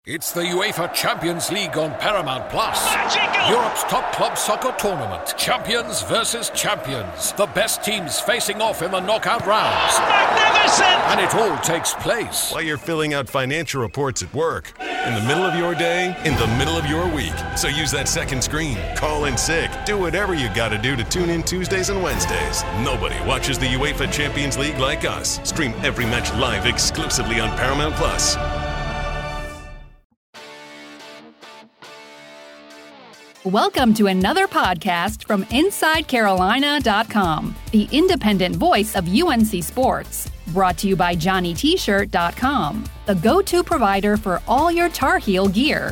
It's the UEFA Champions League on Paramount Plus. Magical! Europe's top club soccer tournament. Champions versus champions. The best teams facing off in the knockout rounds. Magnificent! And it all takes place while you're filling out financial reports at work, in the middle of your day, in the middle of your week. So use that second screen. Call in sick. Do whatever you got to do to tune in Tuesdays and Wednesdays. Nobody watches the UEFA Champions League like us. Stream every match live exclusively on Paramount Plus. Welcome to another podcast from InsideCarolina.com, the independent voice of UNC Sports. Brought to you by JohnnyT-shirt.com, the go-to provider for all your Tar Heel gear.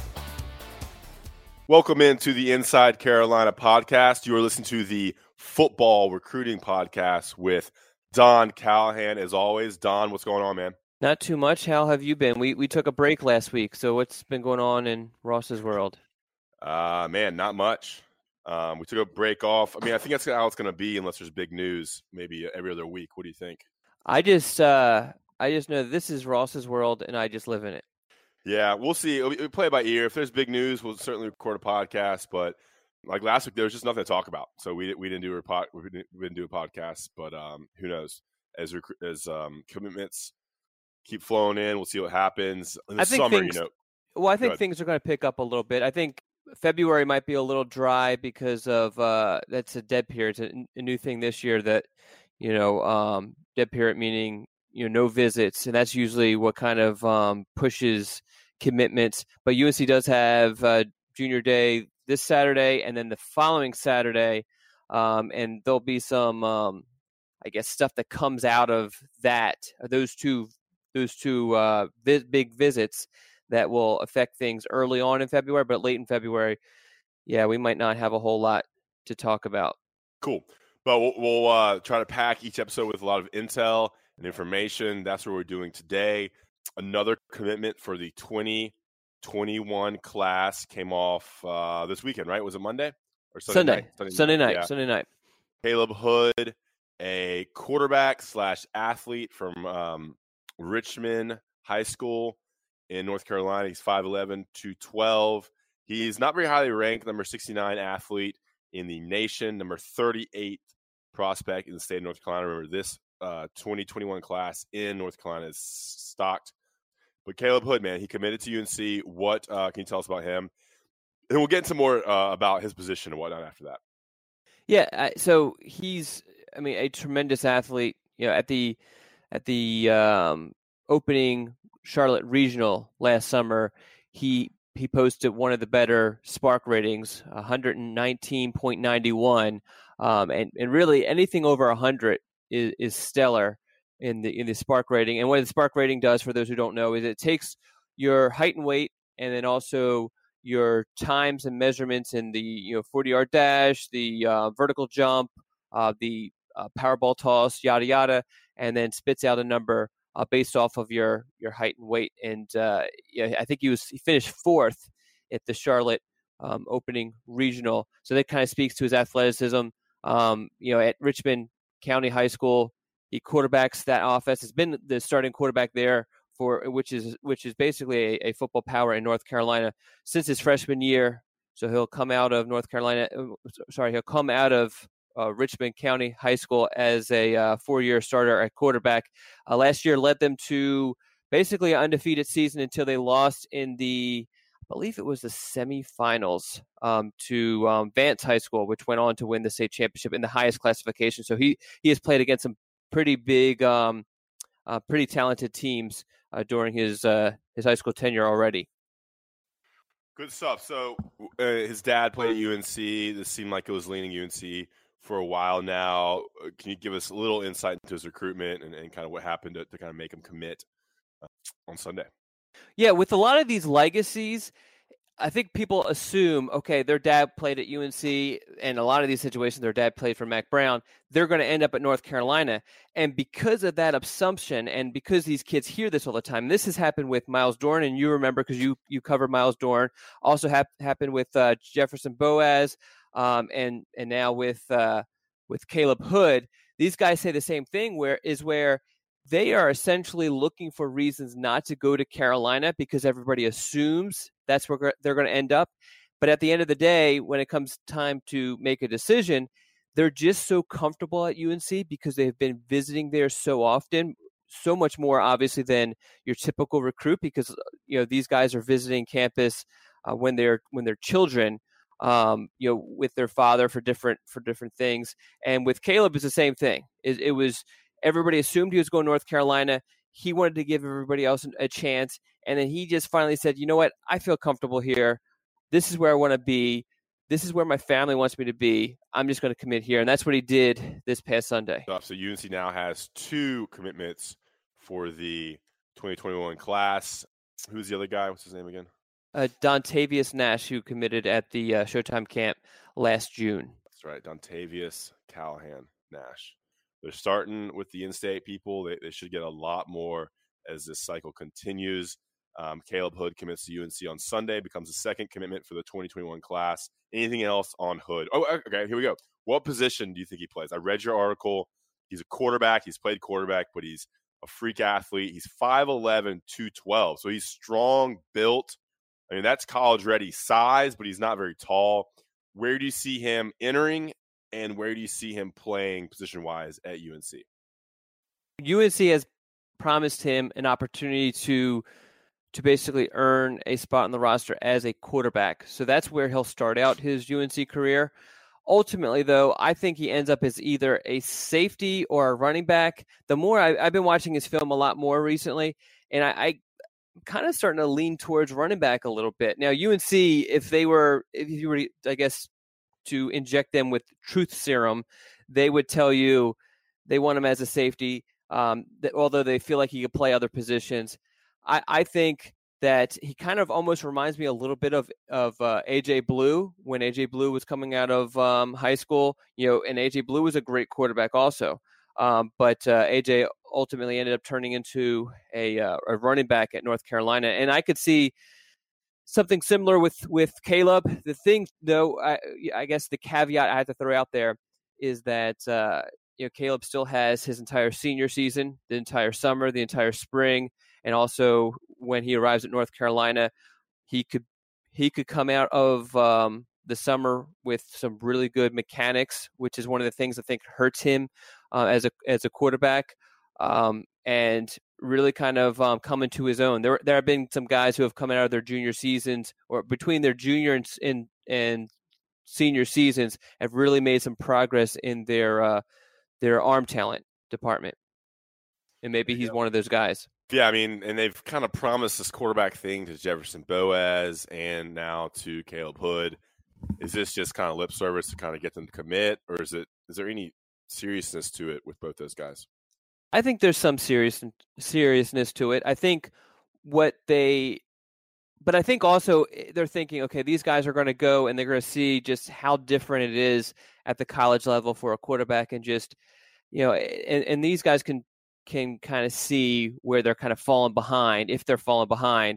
Welcome into the Inside Carolina podcast. You are listening to the football recruiting podcast with Don Callahan. As always, Don, what's going on, man? Not too much. How have you been? We took a break last week, so what's been going on in Ross's world? Man, not much. We took a break off. I mean, I think that's how it's going to be unless there's big news, maybe every other week. What do you think? I just know this is Ross's world, and I just live in it. Yeah, we'll see. We play it by ear. If there's big news, we'll certainly record a podcast. But like last week, there was just nothing to talk about, so we didn't do a podcast. But who knows? As commitments keep flowing in, we'll see what happens in the summer. I think things are going to pick up a little bit. I think February might be a little dry because of that's a dead period. It's a new thing this year that, dead period meaning, no visits. And that's usually what kind of pushes commitments. But UNC does have Junior Day this Saturday and then the following Saturday. And there'll be some, stuff that comes out of that, those two big visits that will affect things early on in February, but late in February, we might not have a whole lot to talk about. Cool. But we'll try to pack each episode with a lot of intel and information. That's what we're doing today. Another commitment for the 2021 class came off this weekend, right? Was it Monday or Sunday night? Sunday night. Caleb Hood, a quarterback / athlete from Richmond High School in North Carolina. He's 5'11", 212. He's not very highly ranked, number 69 athlete in the nation, number 38 prospect in the state of North Carolina. Remember, this 2021 class in North Carolina is stocked. But Caleb Hood, man, he committed to UNC. What can you tell us about him? And we'll get into more about his position and whatnot after that. Yeah, so he's, a tremendous athlete. At the opening Charlotte Regional last summer, he posted one of the better Spark ratings, 119.91, and really anything over 100 is stellar in the Spark rating. And what the Spark rating does, for those who don't know, is it takes your height and weight, and then also your times and measurements in the 40-yard dash, the vertical jump, the Powerball toss, yada yada, and then spits out a number based off of your height and weight. And I think he finished fourth at the Charlotte opening regional. So that kind of speaks to his athleticism. At Richmond County High School, he quarterbacks that offense. Has been the starting quarterback there which is basically a football power in North Carolina since his freshman year. So he'll come out of Richmond County High School as a 4-year starter at quarterback. Last year led them to basically an undefeated season until they lost in I believe it was the semifinals to Vance High School, which went on to win the state championship in the highest classification. So he has played against some pretty big, pretty talented teams during his high school tenure already. Good stuff. So his dad played at UNC. This seemed like it was leaning UNC for a while now. Can you give us a little insight into his recruitment and kind of what happened to kind of make him commit on Sunday? Yeah, with a lot of these legacies, I think people assume, okay, their dad played at UNC, and a lot of these situations, their dad played for Mack Brown. They're going to end up at North Carolina. And because of that assumption, and because these kids hear this all the time, this has happened with Miles Dorn, and you remember because you covered Miles Dorn. Also happened with Jefferson Boaz, and now with Caleb Hood. These guys say the same thing, where they are essentially looking for reasons not to go to Carolina because everybody assumes that's where they're going to end up. But at the end of the day, when it comes time to make a decision, they're just so comfortable at UNC because they've been visiting there so often, so much more obviously than your typical recruit, because these guys are visiting campus when they're children, with their father for different things. And with Caleb, it's the same thing. It was everybody assumed he was going to North Carolina. He wanted to give everybody else a chance, and then he just finally said, "You know what? I feel comfortable here. This is where I want to be. This is where my family wants me to be. I'm just going to commit here." And that's what he did this past Sunday. So UNC now has 2 commitments for the 2021 class. Who's the other guy? What's his name again? Dontavius Nash, who committed at the Showtime camp last June. That's right, Dontavius Callahan Nash. They're starting with the in-state people. They should get a lot more as this cycle continues. Caleb Hood commits to UNC on Sunday, becomes the second commitment for the 2021 class. Anything else on Hood? Oh, okay, here we go. What position do you think he plays? I read your article. He's a quarterback. He's played quarterback, but he's a freak athlete. He's 5'11", 212, so he's strong, built. I mean, that's college-ready size, but he's not very tall. Where do you see him entering, and where do you see him playing position-wise at UNC? UNC has promised him an opportunity to basically earn a spot on the roster as a quarterback. So that's where he'll start out his UNC career. Ultimately, though, I think he ends up as either a safety or a running back. The more I've been watching his film a lot more recently, and I'm kind of starting to lean towards running back a little bit. Now, UNC, if you were, I guess, to inject them with truth serum, they would tell you they want him as a safety, although they feel like he could play other positions. I think that he kind of almost reminds me a little bit of AJ Blue when AJ Blue was coming out of high school, and AJ Blue was a great quarterback also. But AJ ultimately ended up turning into a running back at North Carolina. And I could see something similar with Caleb. The thing, though, I guess the caveat I have to throw out there is that Caleb still has his entire senior season, the entire summer, the entire spring. And also, when he arrives at North Carolina, he could come out of the summer with some really good mechanics, which is one of the things I think hurts him as a quarterback, and really kind of come into his own. There have been some guys who have come out of their junior seasons, or between their junior and senior seasons, have really made some progress in their arm talent department, and maybe he's one of those guys. Yeah, I mean, and they've kind of promised this quarterback thing to Jefferson Boaz and now to Caleb Hood. Is this just kind of lip service to kind of get them to commit, or is there any seriousness to it with both those guys? I think there's some seriousness to it. I think but I think also they're thinking, okay, these guys are going to go and they're going to see just how different it is at the college level for a quarterback, and just and these guys can kind of see where they're kind of falling behind, if they're falling behind.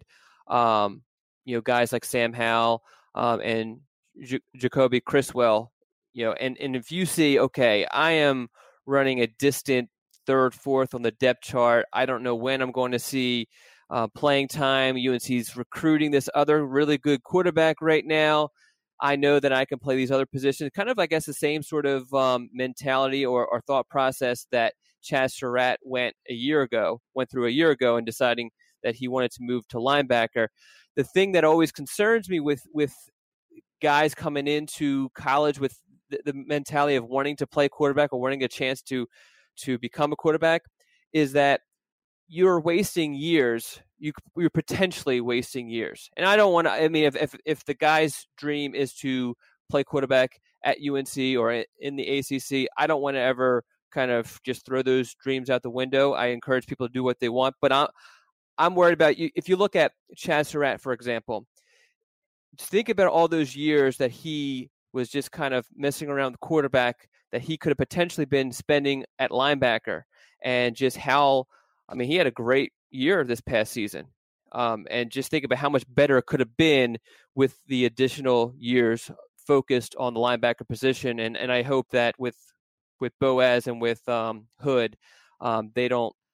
Guys like Sam Howell and Jacoby Criswell, and if you see, okay, I am running a distant third, fourth on the depth chart. I don't know when I'm going to see playing time. UNC's recruiting this other really good quarterback right now. I know that I can play these other positions. Kind of, I guess, the same sort of mentality or thought process that Chaz Surratt went through a year ago in deciding that he wanted to move to linebacker. The thing that always concerns me with guys coming into college with the mentality of wanting to play quarterback or wanting a chance to become a quarterback is that you're wasting years. You're potentially wasting years. And I don't want to, I mean, if the guy's dream is to play quarterback at UNC or in the ACC, I don't want to ever kind of just throw those dreams out the window. I encourage people to do what they want, but I'm worried about you. If you look at Chaz Surratt, for example, think about all those years that he was just kind of messing around with quarterback that he could have potentially been spending at linebacker, and just how, I mean, he had a great year this past season. And just think about how much better it could have been with the additional years focused on the linebacker position. And I hope that with Boaz and with Hood, they don't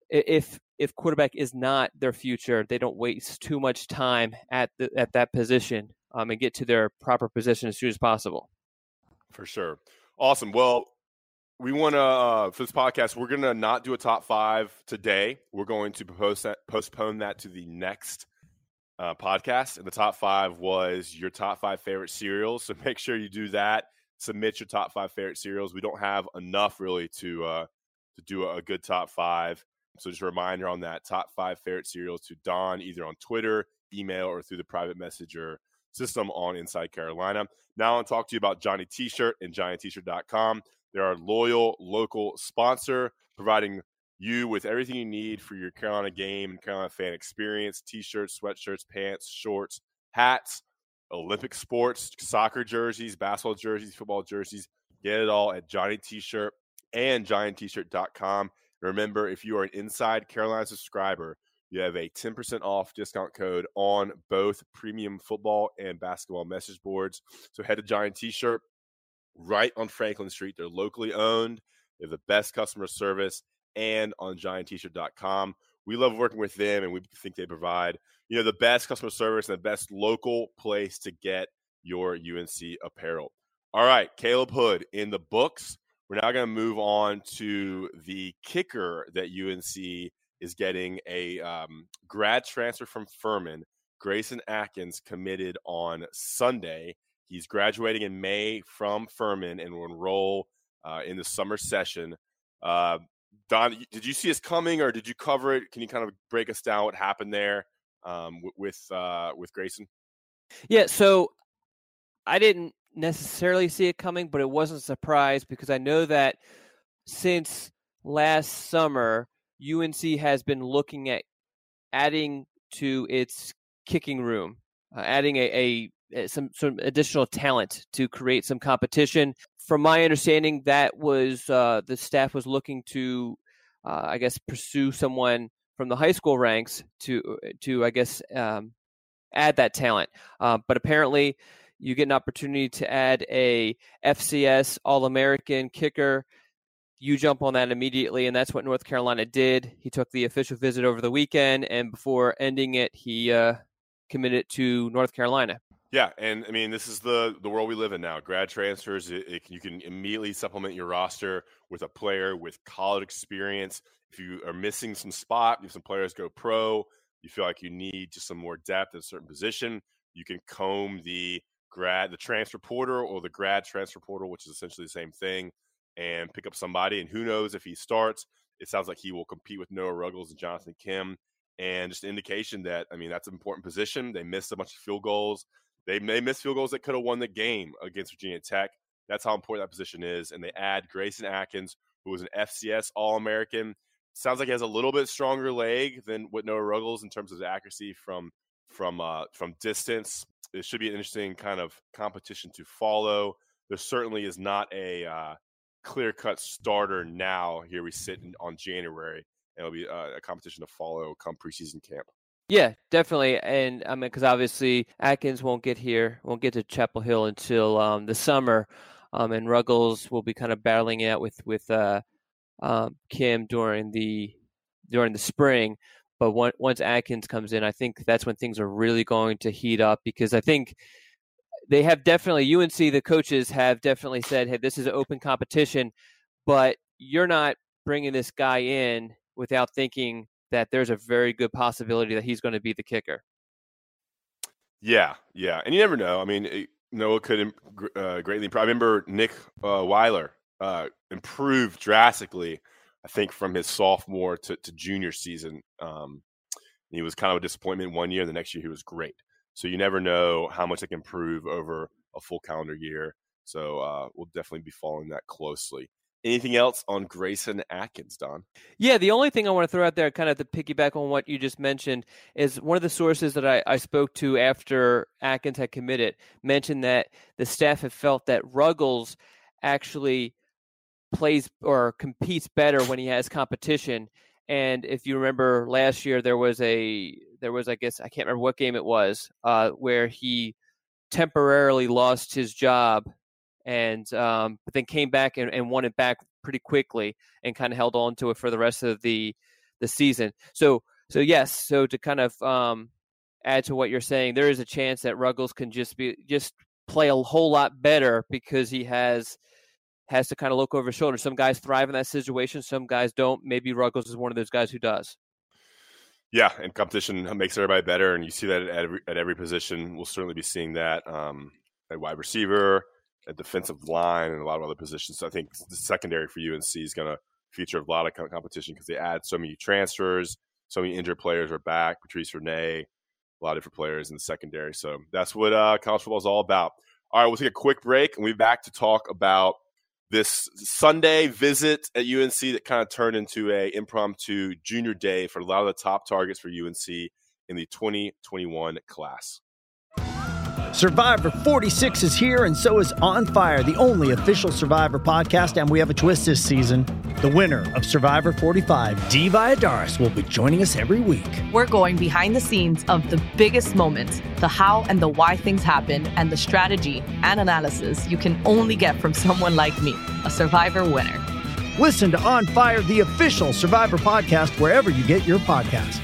if quarterback is not their future, they don't waste too much time at that position and get to their proper position as soon as possible. For sure. Awesome. Well, we want to, for this podcast, we're going to not do a top 5 today. We're going to postpone that to the next podcast. And the top 5 was your top 5 favorite cereals. So make sure you do that. Submit your top 5 favorite cereals. We don't have enough really to do a good top 5. So just a reminder on that, top 5 favorite cereals to Don, either on Twitter, email, or through the private messenger system on Inside Carolina. Now I want to talk to you about Johnny T-Shirt and JohnnyT-Shirt.com. They're our loyal local sponsor, providing you with everything you need for your Carolina game and Carolina fan experience: T-shirts, sweatshirts, pants, shorts, hats, Olympic sports, soccer jerseys, basketball jerseys, football jerseys. Get it all at Johnny T-Shirt and JohnnyT-Shirt.com. Remember, if you are an Inside Carolina subscriber, you have a 10% off discount code on both premium football and basketball message boards. So head to Johnny T-Shirt right on Franklin Street. They're locally owned. They have the best customer service, and on JohnnyT-Shirt.com. We love working with them, and we think they provide, the best customer service and the best local place to get your UNC apparel. All right, Caleb Hood in the books. We're now going to move on to the kicker that UNC is getting, a grad transfer from Furman. Grayson Atkins committed on Sunday. He's graduating in May from Furman and will enroll in the summer session. Don, did you see this coming, or did you cover it? Can you kind of break us down what happened there with Grayson? Yeah, so I didn't necessarily see it coming, but it wasn't a surprise because I know that since last summer, UNC has been looking at adding to its kicking room, adding some additional talent to create some competition. From my understanding, that was the staff was looking to, pursue someone from the high school ranks to add that talent. But apparently, you get an opportunity to add a FCS All-American kicker. You jump on that immediately, and that's what North Carolina did. He took the official visit over the weekend, and before ending it, he committed to North Carolina. Yeah, and I mean, this is the world we live in now. Grad transfers, you can immediately supplement your roster with a player with college experience. If you are missing some spot, if some players go pro, you feel like you need just some more depth at a certain position, you can comb the transfer portal or the grad transfer portal, which is essentially the same thing, and pick up somebody. And who knows if he starts? It sounds like he will compete with Noah Ruggles and Jonathan Kim, and just an indication that, I mean, that's an important position. They missed a bunch of field goals. They missed field goals that could have won the game against Virginia Tech. That's how important that position is. And they add Grayson Atkins, who was an FCS All-American. Sounds like he has a little bit stronger leg than what Noah Ruggles in terms of accuracy from distance. It should be an interesting kind of competition to follow. There certainly is not a clear-cut starter now. Here we sit on January. It'll be a competition to follow come preseason camp. Yeah, definitely. And I mean, because obviously Atkins won't get to Chapel Hill until the summer, and Ruggles will be kind of battling it out with Kim during the spring. But once Atkins comes in, I think that's when things are really going to heat up, because I think they have definitely, UNC, the coaches have definitely said, hey, this is an open competition, but you're not bringing this guy in without thinking that there's a very good possibility that he's going to be the kicker. Yeah. And you never know. I mean, Noah could greatly improve. I remember Nick Weiler improved drastically, I think, from his sophomore to junior season. He was kind of a disappointment one year. The next year he was great. So you never know how much they can improve over a full calendar year. So we'll definitely be following that closely. Anything else on Grayson Atkins, Don? Yeah, the only thing I want to throw out there, kind of to piggyback on what you just mentioned, is one of the sources that I spoke to after Atkins had committed mentioned that the staff had felt that Ruggles actually plays or competes better when he has competition. And if you remember last year, there was I guess, I can't remember what game it was, where he temporarily lost his job and but then came back and won it back pretty quickly and kind of held on to it for the rest of the the season. So yes. So to kind of add to what you're saying, there is a chance that Ruggles can just play a whole lot better because he has to kind of look over his shoulder. Some guys thrive in that situation. Some guys don't. Maybe Ruggles is one of those guys who does. Yeah, and competition makes everybody better, and you see that at every position. We'll certainly be seeing that at wide receiver, at defensive line, and a lot of other positions. So I think the secondary for UNC is going to feature a lot of competition because they add so many transfers, so many injured players are back. Patrice Renee, a lot of different players in the secondary. So that's what college football is all about. All right, we'll take a quick break, and we'll be back to talk about this Sunday visit at UNC that kind of turned into a impromptu junior day for a lot of the top targets for UNC in the 2021 class. Survivor 46 is here, and so is On Fire, the only official Survivor podcast, and we have a twist this season. The winner of Survivor 45, Dee Valladares, will be joining us every week. We're going behind the scenes of the biggest moments, the how and the why things happen, and the strategy and analysis you can only get from someone like me, a Survivor winner. Listen to On Fire, the official Survivor podcast, wherever you get your podcasts.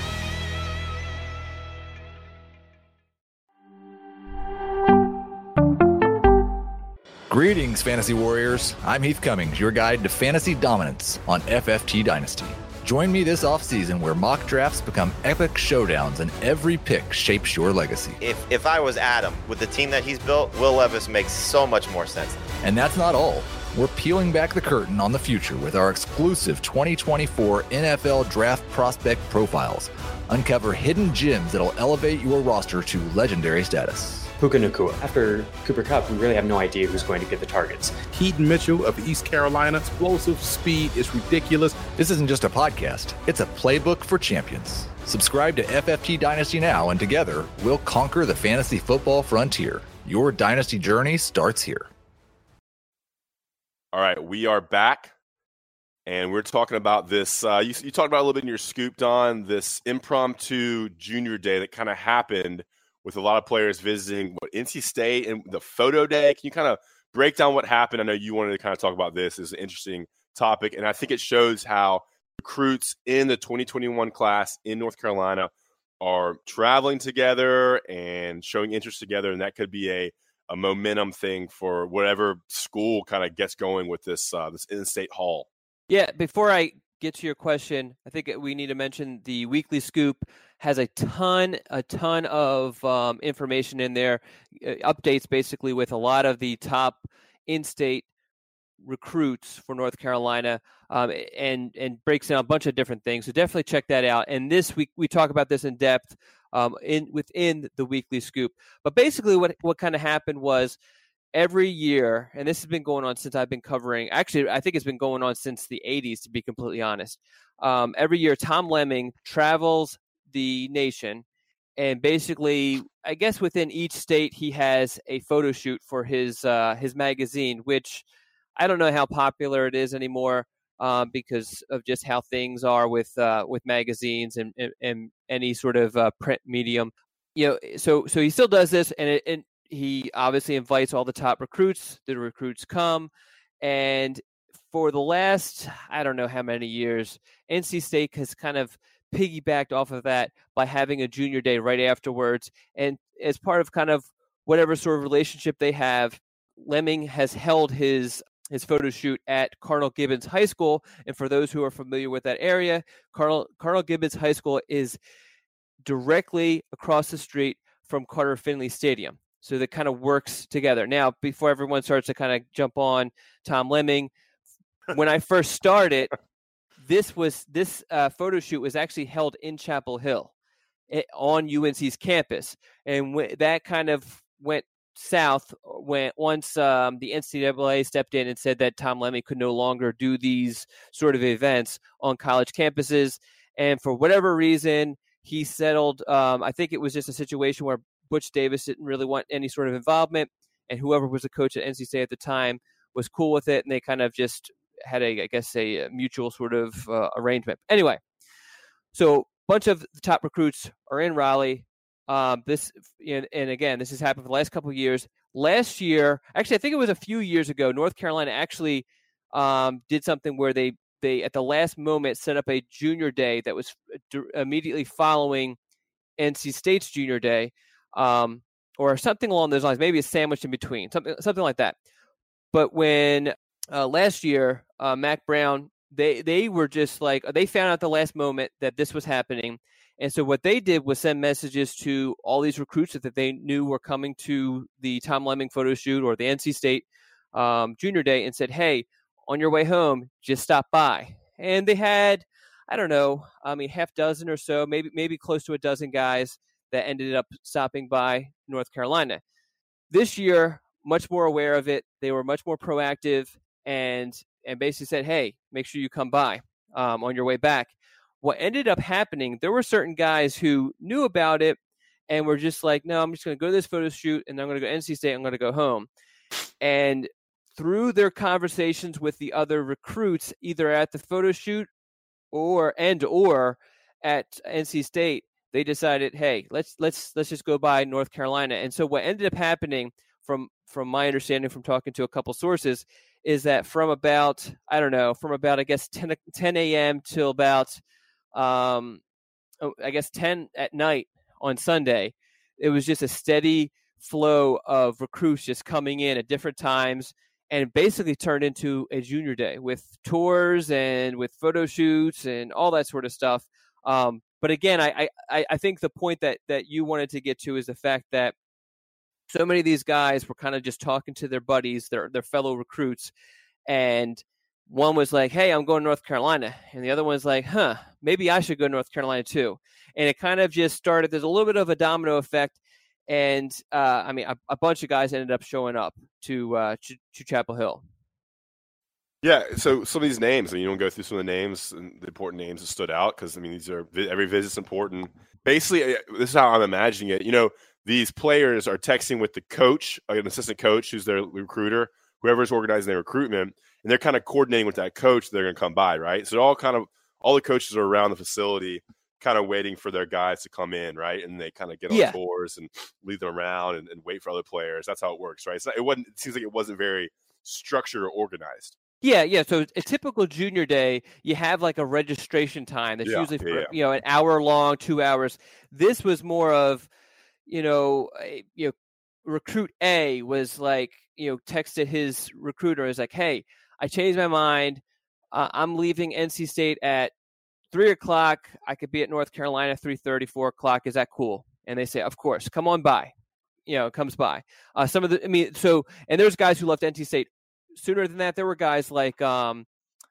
Greetings, Fantasy Warriors. I'm Heath Cummings, your guide to fantasy dominance on FFT Dynasty. Join me this offseason where mock drafts become epic showdowns and every pick shapes your legacy. If I was Adam, with the team that he's built, Will Levis makes so much more sense. And that's not all. We're peeling back the curtain on the future with our exclusive 2024 NFL Draft Prospect Profiles. Uncover hidden gems that'll elevate your roster to legendary status. Puka Nacua. After Cooper Kupp, we really have no idea who's going to get the targets. Keaton Mitchell of East Carolina. Explosive speed is ridiculous. This isn't just a podcast. It's a playbook for champions. Subscribe to FFT Dynasty now, and together, we'll conquer the fantasy football frontier. Your dynasty journey starts here. All right, we are back, and we're talking about this. You talked about a little bit in your scoop, Don, this impromptu junior day that kind of happened with a lot of players visiting NC State and the photo day. Can you kind of break down what happened? I know you wanted to kind of talk about this. It's an interesting topic, and I think it shows how recruits in the 2021 class in North Carolina are traveling together and showing interest together, and that could be a momentum thing for whatever school kind of gets going with this in-state haul. Yeah, before I get to your question, I think we need to mention the Weekly Scoop has a ton of information in there, updates basically with a lot of the top in-state recruits for North Carolina, and breaks down a bunch of different things. So definitely check that out. And this week we talk about this in depth within the Weekly Scoop. But basically what kind of happened was every year, and this has been going on since I've been covering, actually I think it's been going on since the 80s, to be completely honest. Every year Tom Lemming travels the nation, and basically I guess within each state he has a photo shoot for his magazine, which I don't know how popular it is anymore because of just how things are with magazines and any sort of print medium. So he still does this, and he obviously invites all the top recruits. The recruits come, and for the last, I don't know how many years, NC State has kind of piggybacked off of that by having a junior day right afterwards. And as part of kind of whatever sort of relationship they have, Lemming has held his photo shoot at Cardinal Gibbons High School. And for those who are familiar with that area, Cardinal Gibbons High School is directly across the street from Carter Finley Stadium. So that kind of works together. Now, before everyone starts to kind of jump on Tom Lemming, when I first started, this photo shoot was actually held in Chapel Hill on UNC's campus. And that kind of went south once the NCAA stepped in and said that Tom Lemming could no longer do these sort of events on college campuses. And for whatever reason, he settled. I think it was just a situation where Butch Davis didn't really want any sort of involvement, and whoever was the coach at NC State at the time was cool with it, and they kind of just had a mutual sort of arrangement. Anyway, so a bunch of the top recruits are in Raleigh. And again, this has happened for the last couple of years. Last year, actually, I think it was a few years ago, North Carolina actually did something where they they at the last moment set up a junior day that was immediately following NC State's junior day, or something along those lines, maybe a sandwich in between, something like that. But when last year, Mack Brown, they were just like, they found out at the last moment that this was happening. And so what they did was send messages to all these recruits that they knew were coming to the Tom Lemming photo shoot or the NC State junior day and said, hey, on your way home, just stop by. And they had, I don't know, half dozen or so, maybe close to a dozen guys that ended up stopping by North Carolina. This year, much more aware of it. They were much more proactive and basically said, hey, make sure you come by on your way back. What ended up happening, there were certain guys who knew about it and were just like, no, I'm just going to go to this photo shoot and I'm going to go to NC State. I'm going to go home. And through their conversations with the other recruits, either at the photo shoot or at NC State, they decided, hey, let's just go by North Carolina. And so what ended up happening, from my understanding from talking to a couple sources, is that from about I guess 10 a.m. till about 10 at night on Sunday, it was just a steady flow of recruits just coming in at different times, and it basically turned into a junior day with tours and with photo shoots and all that sort of stuff. But again, I think the point that you wanted to get to is the fact that so many of these guys were kind of just talking to their buddies, their fellow recruits, and one was like, hey, I'm going to North Carolina. And the other one's like, maybe I should go to North Carolina too. And it kind of just started. There's a little bit of a domino effect. And a bunch of guys ended up showing up to Chapel Hill. Yeah, so some of these names, you don't go through some of the names and the important names that stood out because, these are every visit's important. Basically, this is how I'm imagining it. These players are texting with the coach, an assistant coach who's their recruiter, whoever's organizing their recruitment, and they're kind of coordinating with that coach. They're going to come by, right? So all the coaches are around the facility kind of waiting for their guys to come in, right? And they kind of get on tours and lead them around and wait for other players. That's how it works, right? It seems like it wasn't very structured or organized. Yeah. So a typical junior day, you have like a registration time that's usually for, an hour long, 2 hours. This was more of, recruit A was like, texted his recruiter, is like, hey, I changed my mind. I'm leaving NC State at 3:00. I could be at North Carolina 3:30, 4:00. Is that cool? And they say, of course, come on by. It comes by. And there's guys who left NC State sooner than that. There were guys like I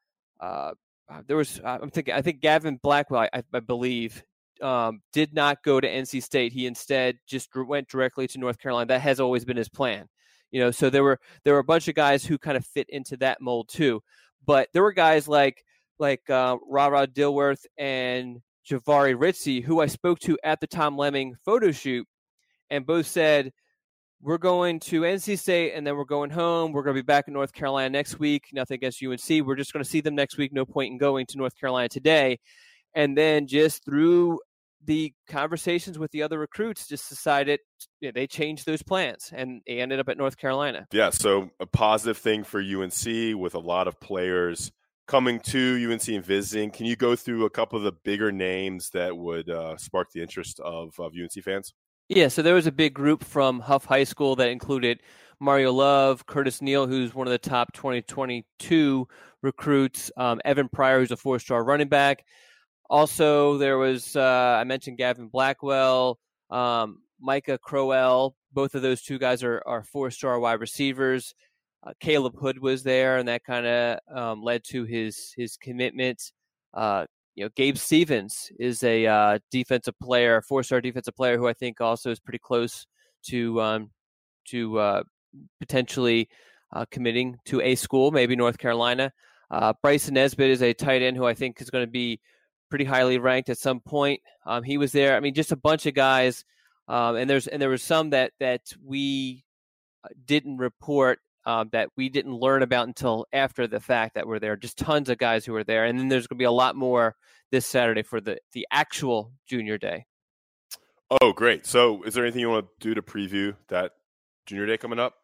think Gavin Blackwell, I believe, did not go to NC State. He instead just went directly to North Carolina. That has always been his plan. So there were a bunch of guys who kind of fit into that mold too. But there were guys like Ra Dilworth and Javari Ritzy, who I spoke to at the Tom Lemming photo shoot, and both said, we're going to NC State, and then we're going home. We're going to be back in North Carolina next week. Nothing against UNC. We're just going to see them next week. No point in going to North Carolina today. And then just through the conversations with the other recruits, just decided they changed those plans, and they ended up at North Carolina. Yeah, so a positive thing for UNC with a lot of players coming to UNC and visiting. Can you go through a couple of the bigger names that would spark the interest of UNC fans? Yeah, so there was a big group from Huff High School that included Mario Love, Curtis Neal, who's one of the top 2022 recruits, Evan Pryor, who's a 4-star running back. Also, there was, I mentioned Gavin Blackwell, Micah Crowell. Both of those two guys are 4-star wide receivers. Caleb Hood was there, and that kind of led to his commitment. Gabe Stevens is a defensive player, 4-star defensive player, who I think also is pretty close to potentially committing to a school, maybe North Carolina. Bryson Nesbitt is a tight end who I think is going to be pretty highly ranked at some point. He was there. Just a bunch of guys, and there was some that we didn't report. That we didn't learn about until after the fact that were there. Just tons of guys who were there. And then there's going to be a lot more this Saturday for the actual junior day. Oh, great. So is there anything you want to do to preview that junior day coming up?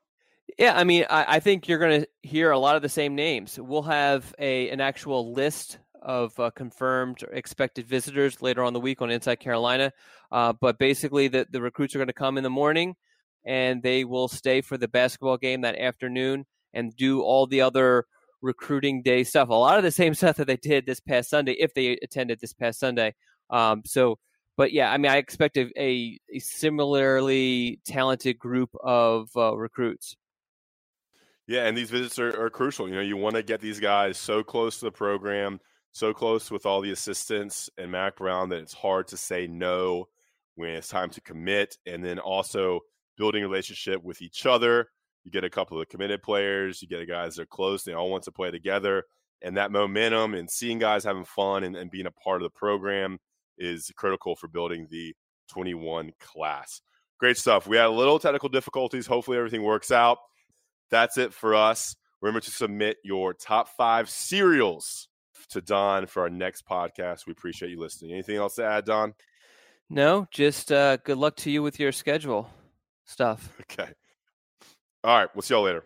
Yeah, I mean, I think you're going to hear a lot of the same names. We'll have an actual list of confirmed or expected visitors later on the week on Inside Carolina. But basically, the recruits are going to come in the morning, and they will stay for the basketball game that afternoon and do all the other recruiting day stuff. A lot of the same stuff that they did this past Sunday, if they attended this past Sunday. But yeah, I mean, I expect a similarly talented group of recruits. Yeah, and these visits are crucial. You know, you want to get these guys so close to the program, so close with all the assistants and Mack Brown that it's hard to say no when it's time to commit. And then also building a relationship with each other. You get a couple of committed players, you get guys that are close, they all want to play together. And that momentum and seeing guys having fun and being a part of the program is critical for building the 21 class. Great stuff. We had a little technical difficulties. Hopefully everything works out. That's it for us. Remember to submit your top 5 cereals to Don for our next podcast. We appreciate you listening. Anything else to add, Don? No, just good luck to you with your schedule stuff. Okay. All right. We'll see y'all later.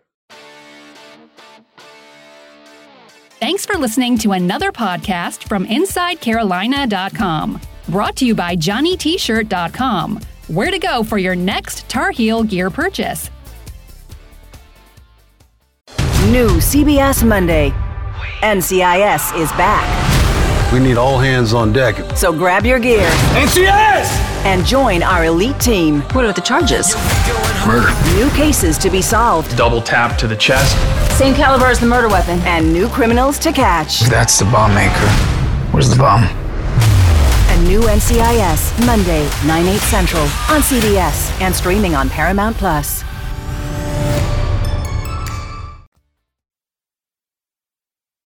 Thanks for listening to another podcast from InsideCarolina.com. Brought to you by JohnnyT-Shirt.com. Where to go for your next Tar Heel gear purchase. New CBS Monday. NCIS is back. We need all hands on deck. So grab your gear. NCIS! And join our elite team. What are the charges? Murder. New cases to be solved. Double tap to the chest. Same caliber as the murder weapon. And new criminals to catch. That's the bomb maker. Where's the bomb? A new NCIS, Monday, 9/8 Central, on CBS and streaming on Paramount+.